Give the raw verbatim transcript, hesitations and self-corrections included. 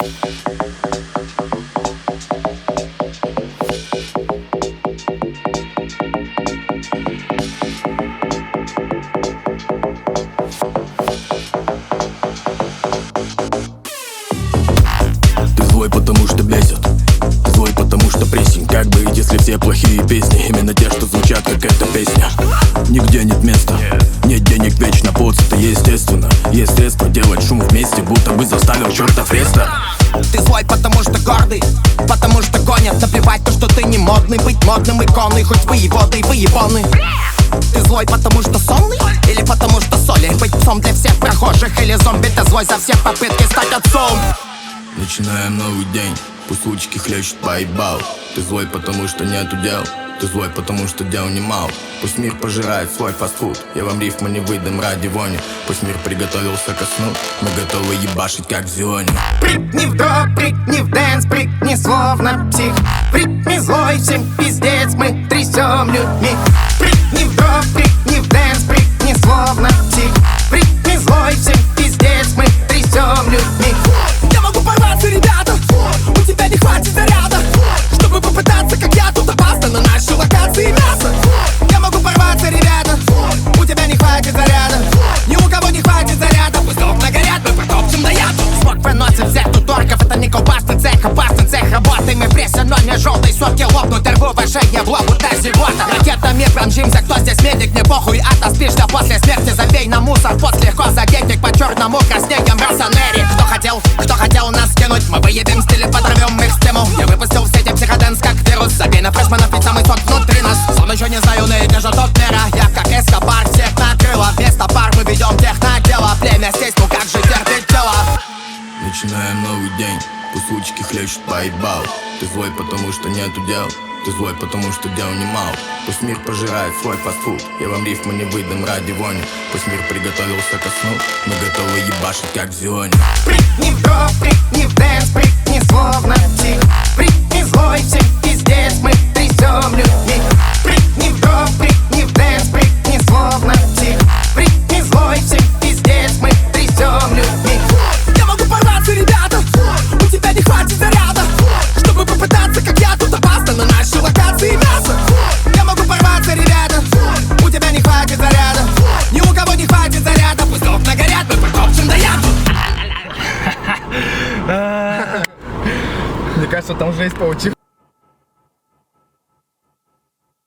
Злой, потому что бесит. Злой, потому что прессинг. Как бы, если все плохие песни именно те, что звучат как эта песня. Нигде нет места, нет денег вечно. Поц, это естественно. Естественно, делать шум вместе, будто бы заставил чертов рестор. Ты злой, потому что гордый, потому что гонят. Наплевать то, что ты не модный. Быть модным иконой, хоть воеводой, воебоны. Ты злой, потому что сонный? Или потому что соли? Быть псом для всех прохожих? Или зомби? Ты злой за все попытки стать отцом? Начинаем новый день, пусть лучики хлещут по ебалу. Ты злой, потому что нету дел. Ты злой, потому что дел немало. Пусть мир пожирает свой фастфуд. Я вам рифмы не выдам ради вони. Пусть мир приготовился ко сну. Мы готовы ебашить, как в зелоне. Прыгни в дроп, прыгни в дэнс, прыгни словно псих. В ритме злой, всем пиздец, мы трясем людьми. Прыгни в дроп, прыгни в дэнс, прыгни словно псих. В ритме злой, всем пиздец, мы трясем людьми. Я могу порваться, ребята, у тебя не хватит заряда, чтобы попытаться, как я, тут опасно на нашей локации мясо. Я могу порваться, ребята, у тебя не хватит заряда, ни у кого не хватит заряда. Пусть окна горят, мы потопчем на яду. Смог проносит всех тут орков, это не колбасный цех, опасный цех. Работаем мы пресса, но не желтой сотки лопнут, торговая шея в лобу до зевота. Ракетами промчимся, кто здесь медик, не похуй, отоспишься после смерти. Забей на мусор, пост легко задетик, по черному краснеем Росонери. Кто хотел, кто хотел нас скинуть, мы выедем стили, подорвем их стимул. Я выпустил в сети психоденс как вирус. Забей на фрешмана, ведь самый сок внутри нас. Сон еще не знаю, но и держу топ мира. Я как Эскобар, всех накрыло. Вместо пар мы ведем техно дело. Племя здесь, ну как же терпит тело. Начинаем новый день, пусть лучики хлещут по ебалу. Ты злой, потому что нету дел. Ты злой, потому что дел немало. Пусть мир пожирает свой фастфуд. Я вам рифмы не выдам ради вони. Пусть мир приготовился ко сну. Мы готовы ебашить, как в зелоне. Прыгни в дроп, прыгни в дэнс, прыгни словно псих. Прыгни злой, всем пиздец, мы трясем людьми. Прыгни в дроп, прыгни в дэнс, прыгни словно псих. Прыгни злой, всем пиздец, мы трясем людьми. Я могу порваться, ребята, у тебя не хватит заряда, чтобы попытаться, как я, тут опасно на нашей локации мясо. Я могу порваться, ребята, у тебя не хватит заряда, ни у кого не хватит заряда. Пусть окна горят, мы потопчем до яду. Мне кажется, там жесть получилась.